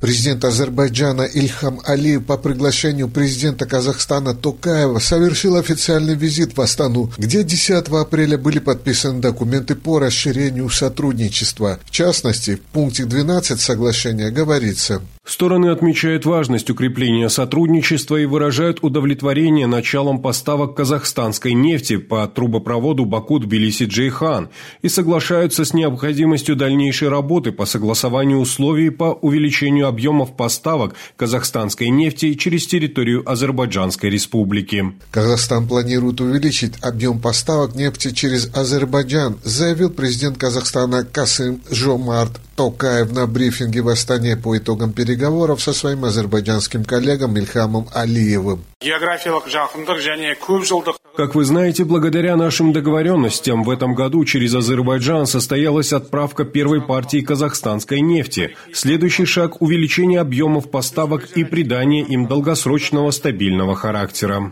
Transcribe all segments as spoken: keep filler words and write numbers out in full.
Президент Азербайджана Ильхам Алиев по приглашению президента Казахстана Токаева совершил официальный визит в Астану, где десятого апреля были подписаны документы по расширению сотрудничества. В частности, в пункте двенадцать соглашения говорится: стороны отмечают важность укрепления сотрудничества и выражают удовлетворение началом поставок казахстанской нефти по трубопроводу Баку-Тбилиси-Джейхан и соглашаются с необходимостью дальнейшей работы по согласованию условий по увеличению объемов поставок казахстанской нефти через территорию Азербайджанской республики. Казахстан планирует увеличить объем поставок нефти через Азербайджан, заявил президент Казахстана Касым-Жомарт Токаев на брифинге в Астане по итогам переговоров со своим азербайджанским коллегом Ильхамом Алиевым. Как вы знаете, благодаря нашим договоренностям в этом году через Азербайджан состоялась отправка первой партии казахстанской нефти. Следующий шаг – увеличение объемов поставок и придание им долгосрочного стабильного характера,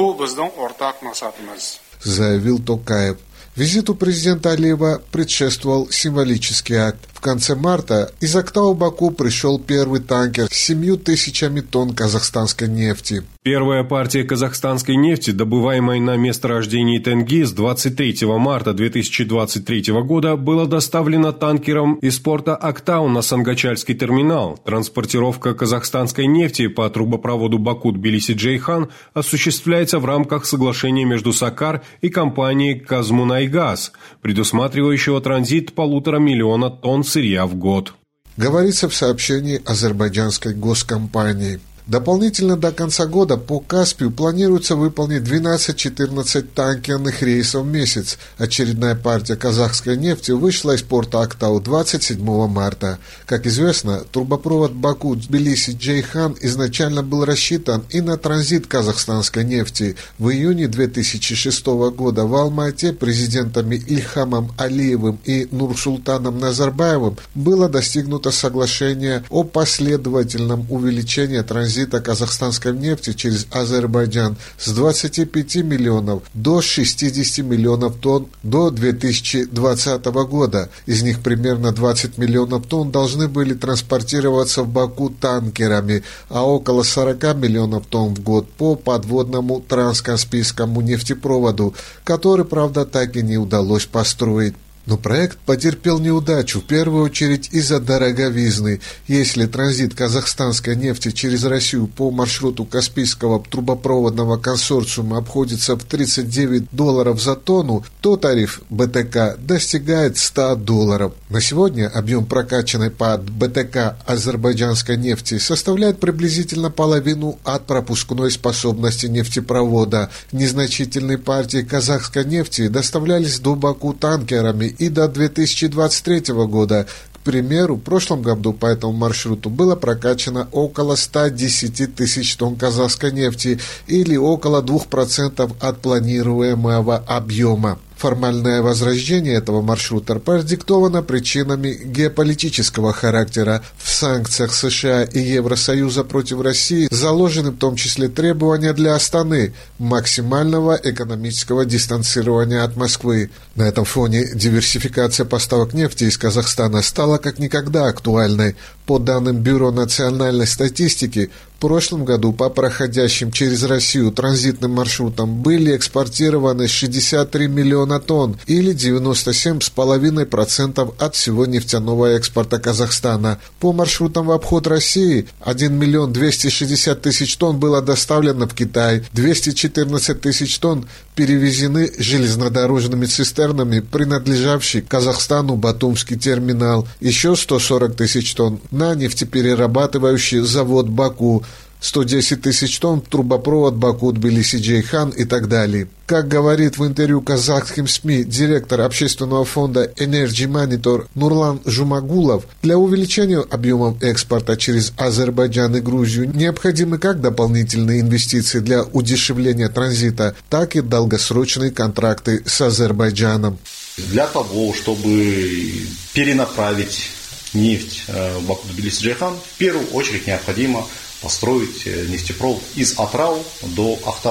заявил Токаев. Визиту президента Алиева предшествовал символический акт. В конце марта из Актау Баку пришел первый танкер с семью тысячами тонн казахстанской нефти. Первая партия казахстанской нефти, добываемой на месторождении Тенгиз двадцать третьего марта две тысячи двадцать третьего года, была доставлена танкером из порта Актау на Сангачальский терминал. Транспортировка казахстанской нефти по трубопроводу Баку-Тбилиси-Джейхан осуществляется в рамках соглашения между Сакар и компанией Казмунайгаз, предусматривающего транзит полутора миллиона тонн сырья в год. Говорится в сообщении азербайджанской госкомпании. Дополнительно до конца года по Каспию планируется выполнить двенадцать-четырнадцать танкерных рейсов в месяц. Очередная партия казахской нефти вышла из порта Актау двадцать седьмого марта. Как известно, трубопровод Баку-Тбилиси-Джейхан изначально был рассчитан и на транзит казахстанской нефти. В июне две тысячи шестого года в Алма-Ате президентами Ильхамом Алиевым и Нурсултаном Назарбаевым было достигнуто соглашение о последовательном увеличении транзита казахстанской нефти через Азербайджан с двадцати пяти миллионов до шестидесяти миллионов тонн до две тысячи двадцатого года. Из них примерно двадцать миллионов тонн должны были транспортироваться в Баку танкерами, а около сорока миллионов тонн в год по подводному транскаспийскому нефтепроводу, который, правда, так и не удалось построить. Но проект потерпел неудачу, в первую очередь из-за дороговизны. Если транзит казахстанской нефти через Россию по маршруту Каспийского трубопроводного консорциума обходится в тридцать девять долларов за тонну, то тариф БТК достигает ста долларов. На сегодня объем прокачанной под БТК азербайджанской нефти составляет приблизительно половину от пропускной способности нефтепровода. Незначительные партии казахской нефти доставлялись до Баку танкерами, и до две тысячи двадцать третьего года. К примеру, в прошлом году по этому маршруту было прокачано около ста десяти тысяч тонн казахской нефти или около двух процентов от планируемого объема. Формальное возрождение этого маршрута продиктовано причинами геополитического характера. В санкциях США и Евросоюза против России заложены в том числе требования для Астаны максимального экономического дистанцирования от Москвы. На этом фоне диверсификация поставок нефти из Казахстана стала как никогда актуальной. По данным Бюро национальной статистики, в прошлом году по проходящим через Россию транзитным маршрутам были экспортированы шестьдесят три миллиона тонн или девяносто семь целых пять десятых процента от всего нефтяного экспорта Казахстана. По маршрутам в обход России один миллион двести шестьдесят тысяч тонн было доставлено в Китай, двести четырнадцать тысяч тонн перевезены железнодорожными цистернами, принадлежавший Казахстану Батумский терминал, еще сто сорок тысяч тонн на нефтеперерабатывающий завод Баку, сто десять тысяч тонн трубопровод Баку-Тбилиси-Джейхан и так далее. Как говорит в интервью казахским СМИ директор общественного фонда Energy Monitor Нурлан Жумагулов, для увеличения объемов экспорта через Азербайджан и Грузию необходимы как дополнительные инвестиции для удешевления транзита, так и долгосрочные контракты с Азербайджаном. Для того, чтобы перенаправить нефть в Баку-Тбилиси-Джейхан, в первую очередь необходимо построить нефтепровод из Атрау до Актау.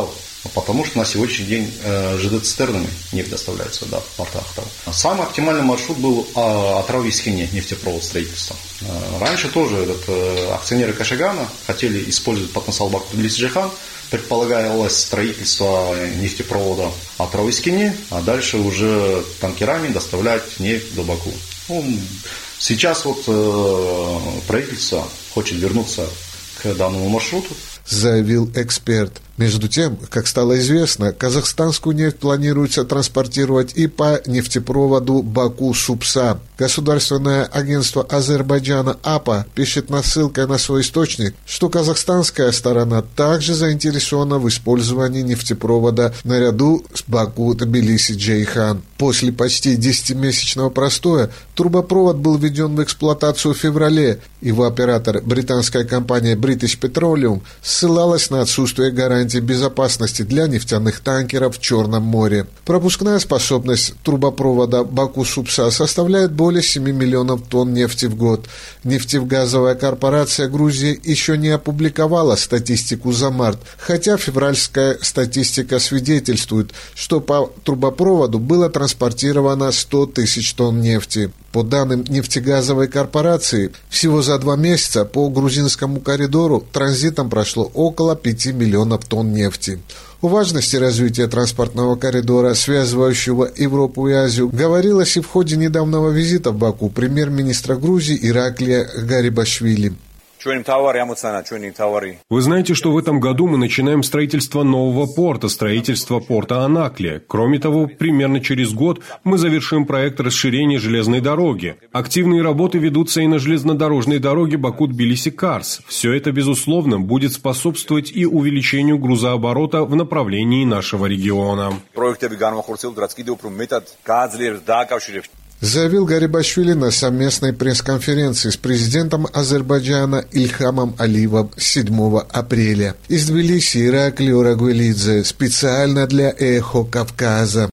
потому что на сегодняшний день ЖД-цистернами нефть доставляется сюда, в порт Актау. Самый оптимальный маршрут был от Рау-Искине, нефтепровод строительства. Раньше тоже этот, акционеры Кашагана хотели использовать потенциал Баку-Тбилиси-Джейхан, предполагалось строительство нефтепровода от Рау-Искине, а дальше уже танкерами доставлять нефть до Баку. Ну, сейчас вот э, правительство хочет вернуться к данному маршруту, заявил эксперт. Между тем, как стало известно, казахстанскую нефть планируется транспортировать и по нефтепроводу Баку-Супса. Государственное агентство Азербайджана АПА пишет ссылкой на свой источник, что казахстанская сторона также заинтересована в использовании нефтепровода наряду с Баку-Тбилиси-Джейхан. После почти десятимесячного простоя трубопровод был введен в эксплуатацию в феврале. Его оператор, британская компания British Petroleum, ссылалась на отсутствие гарантий безопасности для нефтяных танкеров в Черном море. Пропускная способность трубопровода Баку-Супса составляет более семи миллионов тонн нефти в год. Нефтегазовая корпорация Грузии еще не опубликовала статистику за март, хотя февральская статистика свидетельствует, что по трубопроводу было транспортировано сто тысяч тонн нефти. По данным нефтегазовой корпорации, всего за два месяца по грузинскому коридору транзитом прошло около пяти миллионов тонн нефти. О важности развития транспортного коридора, связывающего Европу и Азию, говорилось и в ходе недавнего визита в Баку премьер-министра Грузии Ираклия Гарибашвили. Вы знаете, что в этом году мы начинаем строительство нового порта, строительство порта Анаклия. Кроме того, примерно через год мы завершим проект расширения железной дороги. Активные работы ведутся и на железнодорожной дороге Баку-Тбилиси-Карс. Все это, безусловно, будет способствовать и увеличению грузооборота в направлении нашего региона. Заявил Гарибашвили на совместной пресс-конференции с президентом Азербайджана Ильхамом Алиевым седьмого апреля. Из Тбилиси Ираклий Рагуэлидзе специально для «Эхо Кавказа».